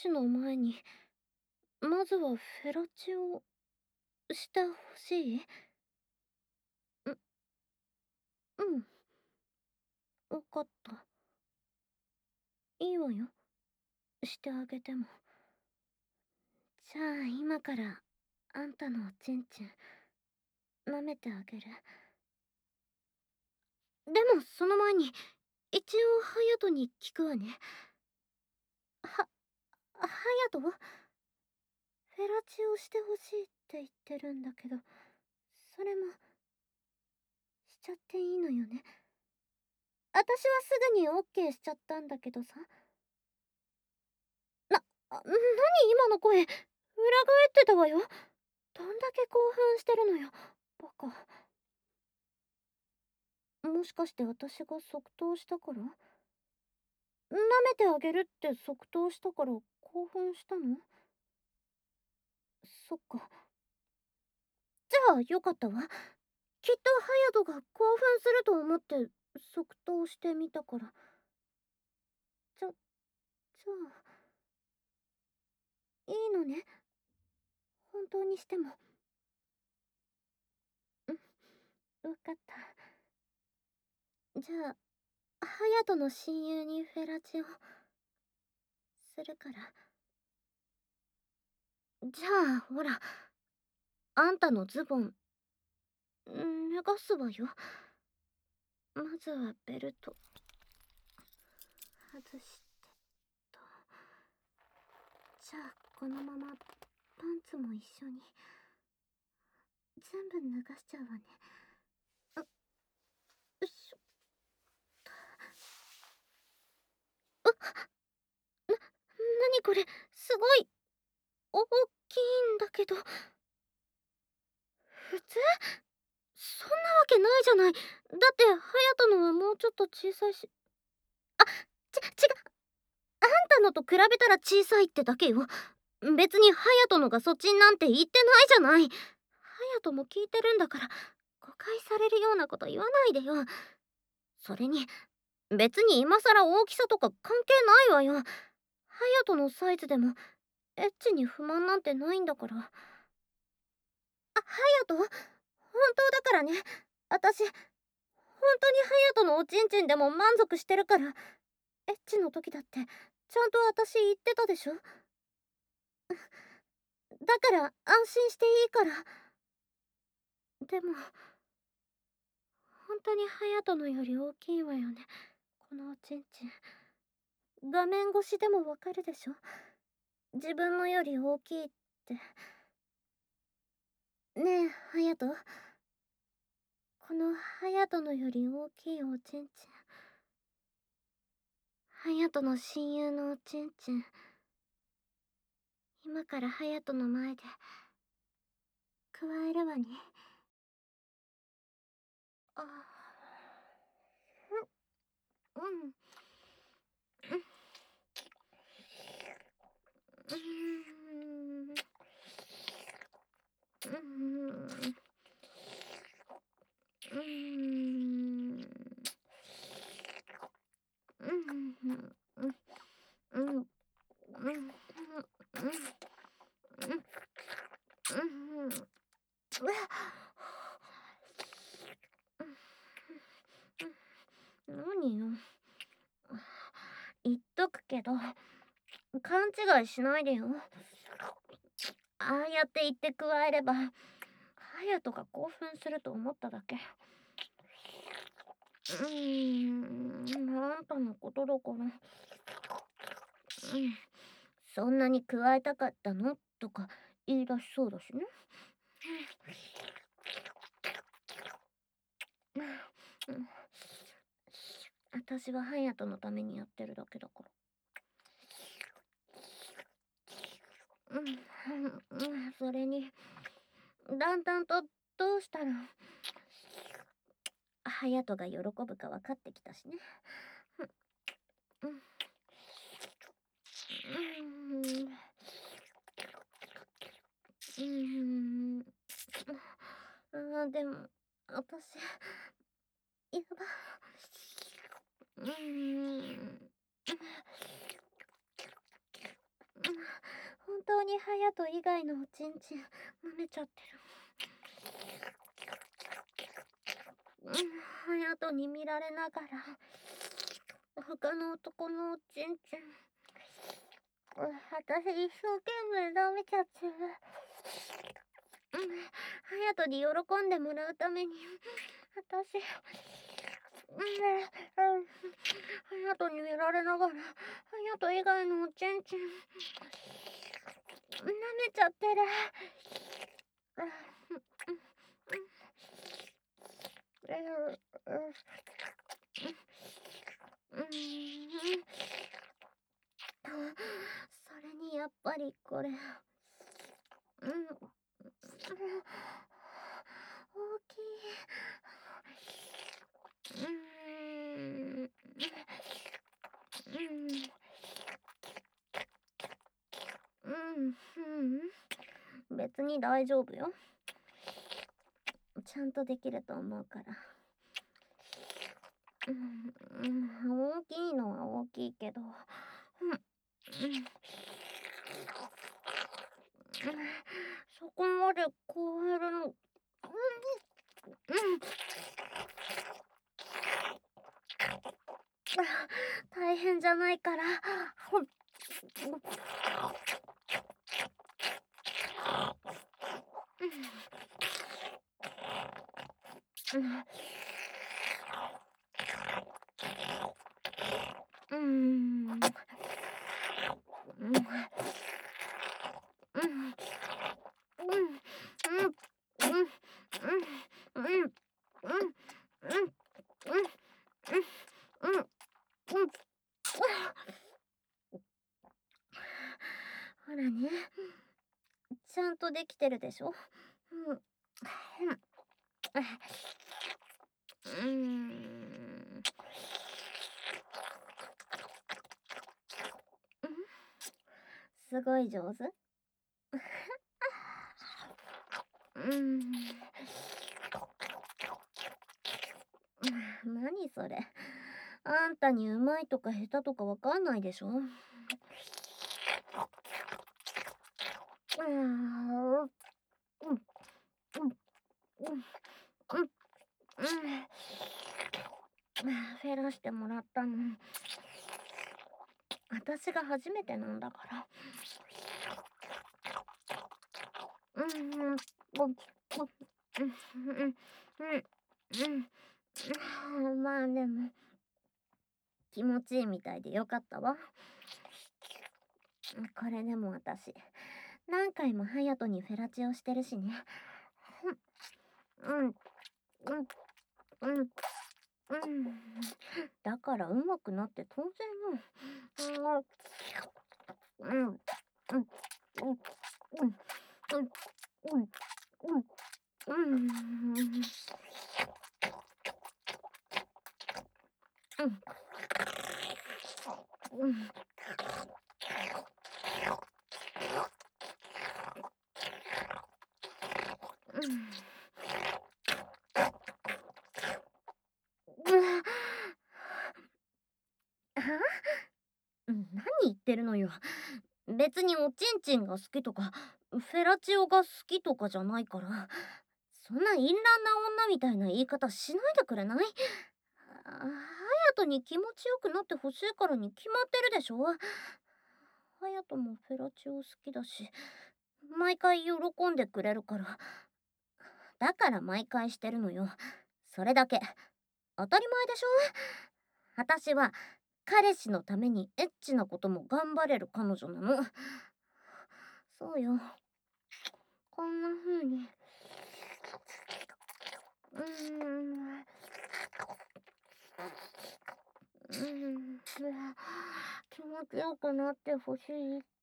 チの前に、まずはフェラチオしてほしい？うん、わかった。いいわよ。してあげても。じゃあ今からあんたのおちんちん舐めてあげる。でもその前に一応ハヤトに聞くわね。は、ハヤト、フェラチオしてほしいって言ってるんだけど、それもしちゃっていいのよね。私はすぐにオッケーしちゃったんだけどさ。何今の声、裏返ってたわよ。どんだけ興奮してるのよ、バカ。もしかして私が即答したから？舐めてあげるって即答したから興奮したの？そっか。じゃあよかったわ。きっとハヤトが興奮すると思って即答してみたから。じゃあ、いいのね。本当にしても。うん、わかった。じゃあ、ハヤトの親友にフェラチオするから。じゃあ、ほら、あんたのズボン、脱がすわよ。まずはベルト、外してと。じゃあ、このまま、パンツも一緒に、全部脱がしちゃうわね。よいしょ。な、なにこれ、すごい、大きいんだけど。普通？そんなわけないじゃない。だって、ハヤトのはもうちょっと小さいし。違う。あんたのと比べたら小さいってだけよ。別にハヤトのがそっちなんて言ってないじゃない。ハヤトも聞いてるんだから、誤解されるようなこと言わないでよ。それに、別に今更大きさとか関係ないわよ。ハヤトのサイズでも、エッチに不満なんてないんだから。ハヤト、本当だからね。私、本当にハヤトのおちんちんでも満足してるから。エッチの時だって、ちゃんと私言ってたでしょ。だから安心していいから。でも、本当にハヤトのより大きいわよね、このおちんちん。画面越しでもわかるでしょ。自分のより大きいって。ねえ、ハヤト。このハヤトのより大きいおちんちん。ハヤトの親友のおちんちん。今からハヤトの前で、加えるわね。あ、うん。うん。うん。うん。うん。うん。うん。うん。何よ。言っとくけど、勘違いしないでよ。ああやって言って加えれば、ハヤトが興奮すると思っただけ。あんたのことだから。そんなに加えたかったのとか言い出しそうだしね。私はハヤトのためにやってるだけだから。それに、だんだんとどうしたらハヤトが喜ぶか分かってきたしね。でも私やば。 当に隼人以外のおちんちん舐めちゃってる。隼人に見られながら他の男のおちんちん私一生懸命舐めちゃってる。隼人に喜んでもらうために私隼人に見られながら隼人以外のおちんちん舐めちゃってる。それにやっぱりこれ大きい。別に大丈夫よ。ちゃんとできると思うから。大きいのは大きいけど、そこまで超えるの、大変じゃないから。ほらね、ちゃんとできてるでしょ。すごい上手。何それ。あんたにうまいとか下手とかわかんないでしょ。フェラしてもらったの私が初めてなんだから。まあでも気持ちいいみたいでよかったわ。これでも私何回も隼人にフェラチオしてるしね。だからうまくなって当然よ。何言ってるのよ。別におちんちんが好きとかフェラチオが好きとかじゃないから。そんな淫乱な女みたいな言い方しないでくれない？隼人に気持ちよくなってほしいからに決まってるでしょ。隼人もフェラチオ好きだし毎回喜んでくれるから。だから毎回してるのよ。それだけ。当たり前でしょ。私は彼氏のためにエッチなことも頑張れる彼女なの。そうよ。こんな風に気持ちよくなってほしいって。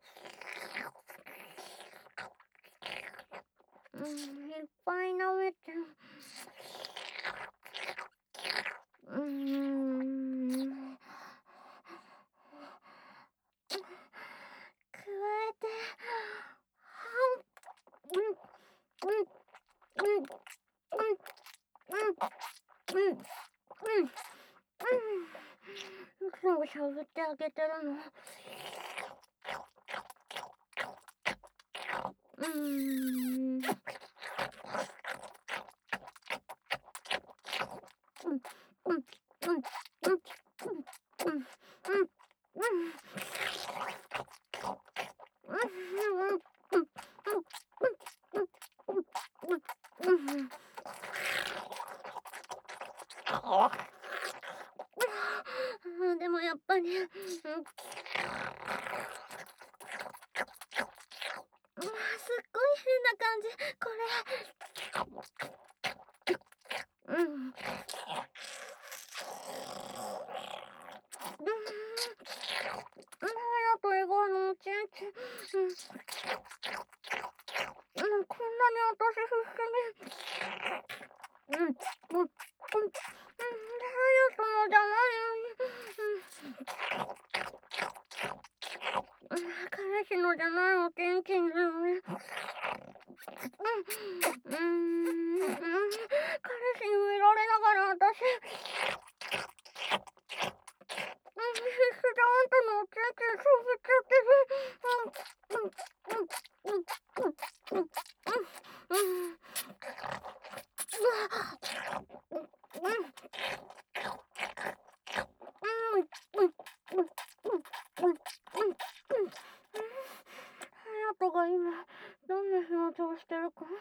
いっぱい舐めて。加えて。いつもしゃぶってあげてるの。 うーん。うん、うん、うん、うん、うん、うん、うん、うん、でもやっぱり、すっごい変な感じ、これ。うん。うん。あと笑顔のおちんちん。こんなに私必死に。うん、うん、うん、うん、隼人のじゃないのに。彼氏のじゃないおちんちんなのに。彼氏に見られながら私、必死であんたのおちんちん触っちゃってる。隼人が今どんな表情してるか。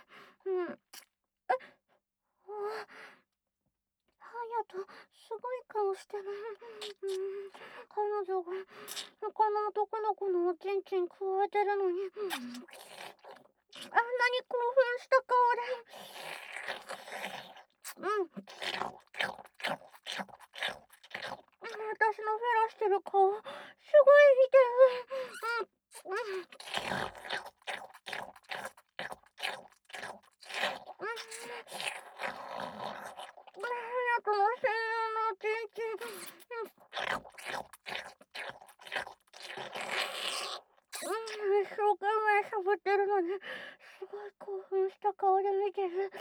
隼人、すごい顔してる。彼女が他の男の子のおちんちんくわえてるのに、あんなに興奮した顔で、私のフェラしてる顔、すごい見て隼人の専用のおちんちん、一生懸命しゃぶってるのに、すごい興奮した顔で見てる。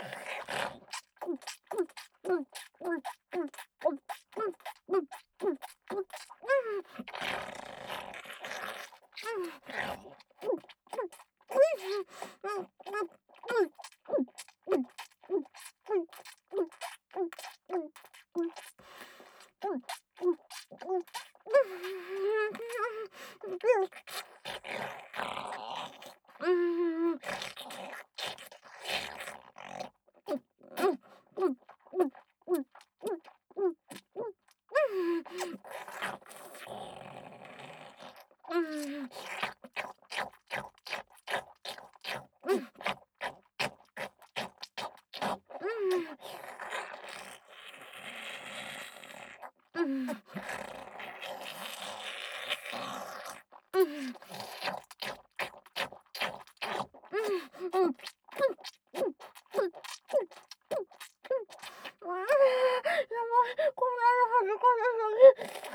こんなの恥ずかしすぎ。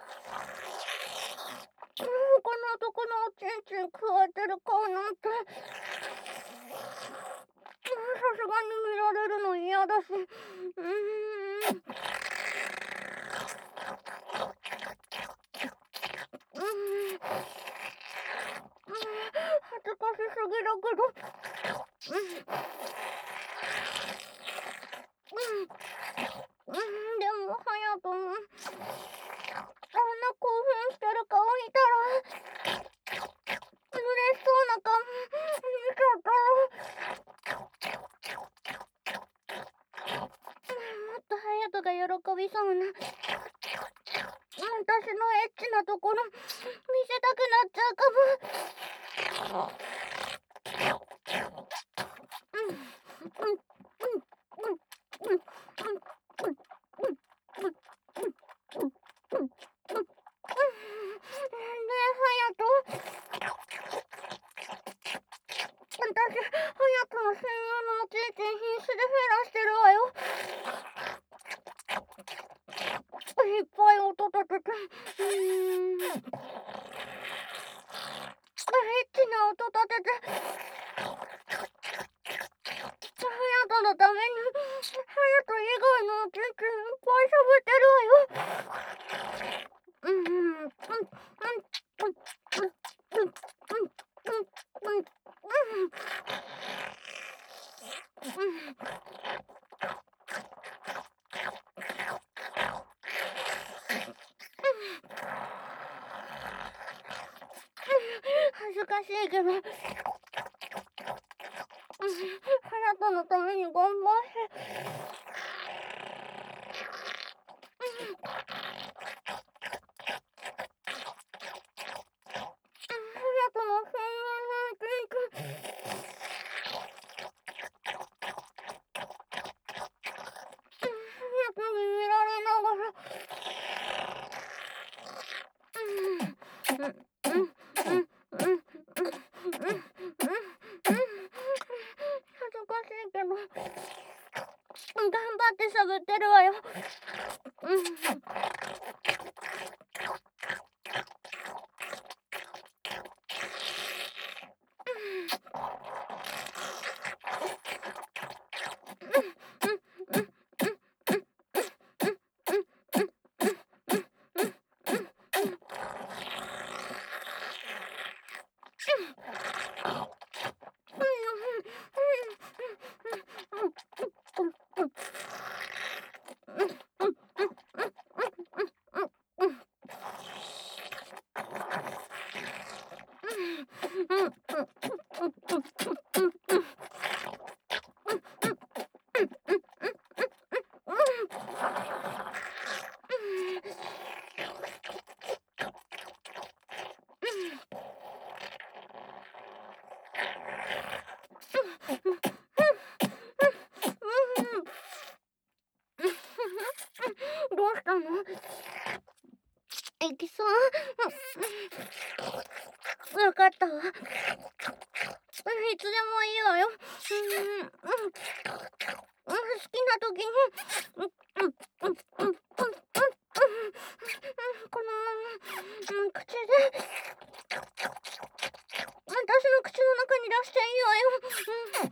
他の男のおちんちんくわえてる顔なんて、さすがに見られるの嫌だし、恥ずかしすぎだけど、でも隼人も、あんな興奮してる顔見たら、嬉しそうな顔見ちゃったら、もっと隼人が喜びそうな、私のエッチなところ見せたくなっちゃうかも。私、隼人の専用のおちんちん必死でフェラしてるわよ。いっぱい音立てて、エッチな音立てて、隼人のために、隼人以外のおちんちんいっぱいしゃぶってるわよ。 恥ずかしいけど、隼人のために頑張れ。隼人のそんなピンク。隼人に見られながら。恥ずかしいけど、頑張って探ってるわよ。どうしたの？行きそう？わかったわ。いつでもいいわよ。好きな時に。このまま口で私の口の中に出していいわよ。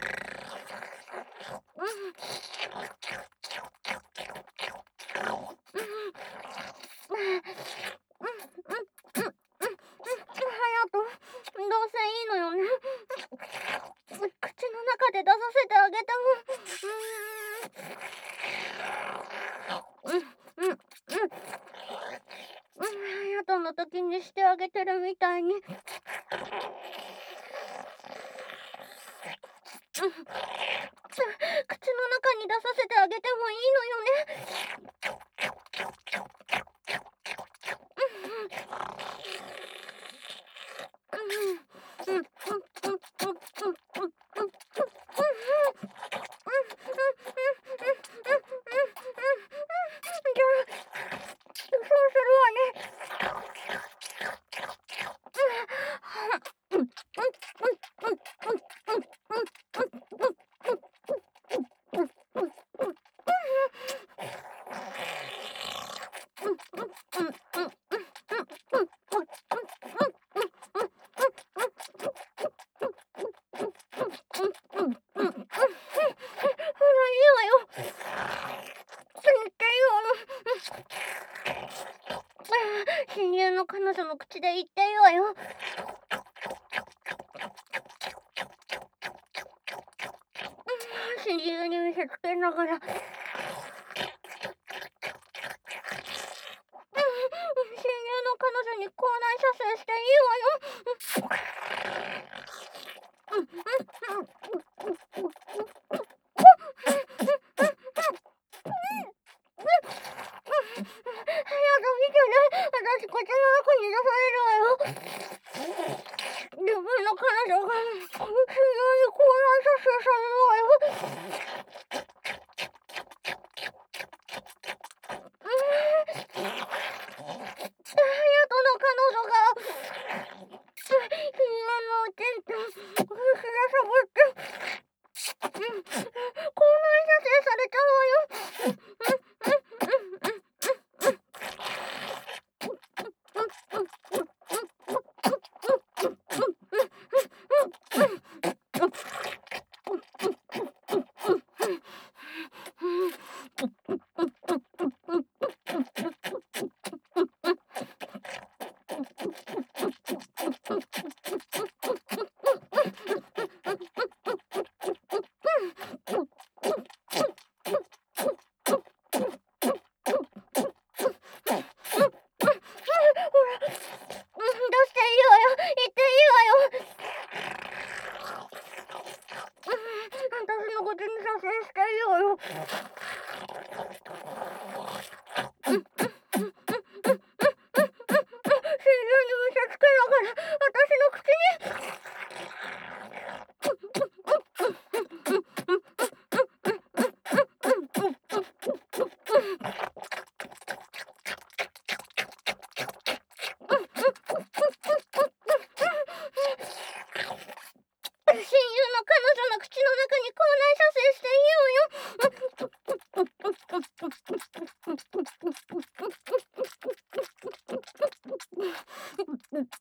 隼人、どうせいいのよね。口の中で出させてあげても。隼人の時にしてあげてるみたいに。口の中に出させてあげてもいいのよね。そうするわね。親友の彼女の口で言っていいわよ。親友に見せつけながら。親友の彼女に校内射精していいわよ。私、口の中に出されるわよ。自分の彼女が親友に校内射精されるわよ。隼人の彼女が今のうちに必死でしゃぶって校内射精されちゃうわよ。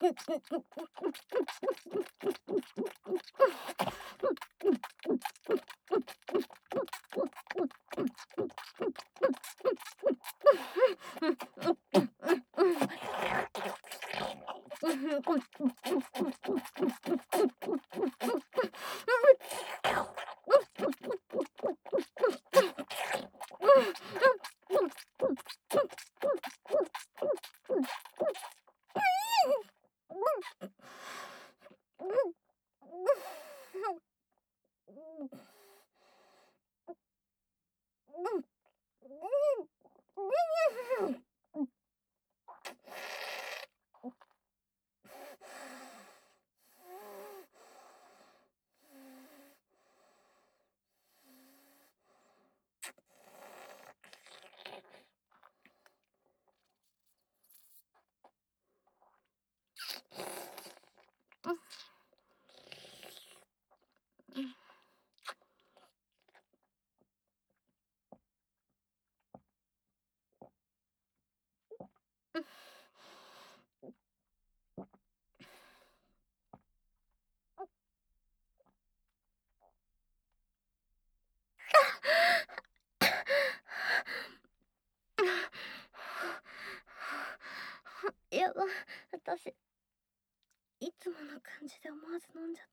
やば、私いつもの感じで思わず飲んじゃった。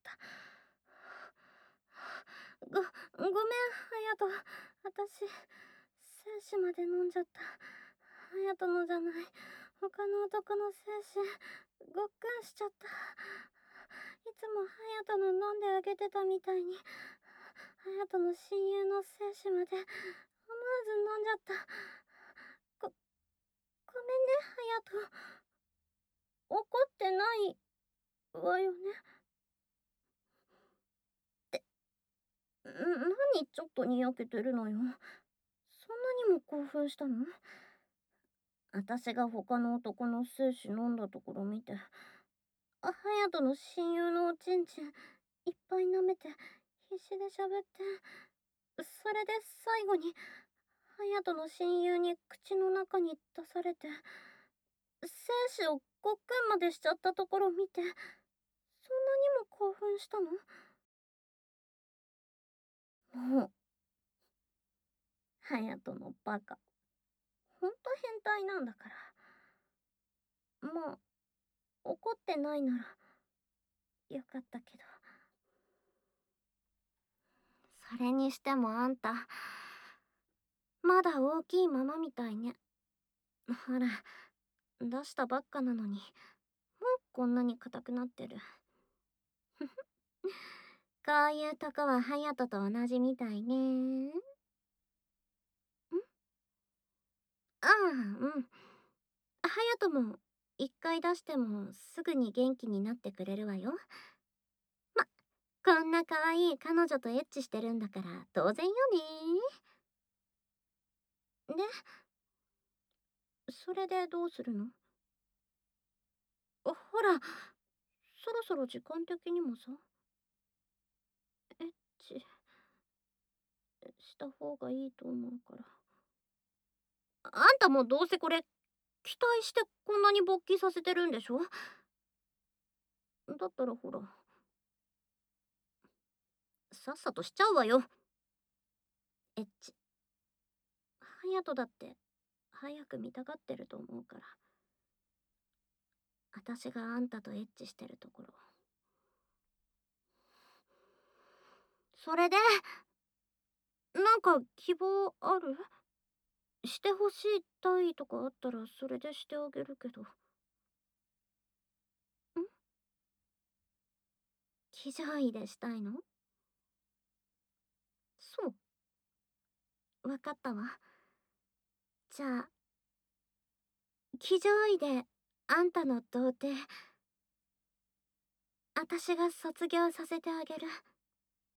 ごめん、隼人。私精子まで飲んじゃった。隼人のじゃない、他の男の精子ごっくんしちゃった。いつも隼人の飲んであげてたみたいに隼人の親友の精子まで思わず飲んじゃった。ごめんね、隼人。怒ってないわよね。何ちょっとにやけてるのよ。そんなにも興奮したの？私が他の男の精子飲んだところ見て、隼人の親友のおちんちんいっぱい舐めて必死で喋って、それで最後に隼人の親友に口の中に出されて精子をごっくんまでしちゃったところ見て、そんなにも興奮したの？もう隼人のバカ、ほんと変態なんだから。まあ怒ってないならよかったけど。それにしてもあんたまだ大きいままみたいね。ほら、出したばっかなのにもうこんなに硬くなってる。こういうとこは隼人と同じみたいね。ああ、うん。隼人も一回出してもすぐに元気になってくれるわよ。ま、こんな可愛い彼女とエッチしてるんだから当然よね。で、それでどうするの？ほら、そろそろ時間的にもさ、エッチした方がいいと思うから。あんたもどうせこれ期待してこんなに勃起させてるんでしょ？だったらほら、さっさとしちゃうわよ。エッチ。隼人だって早く見たがってると思うから。私があんたとエッチしてるところ。それでなんか希望ある？してほしい体位とかあったらそれでしてあげるけど。騎乗位でしたいの？そう、わかったわ。じゃあ騎乗位であんたの童貞私が卒業させてあげる。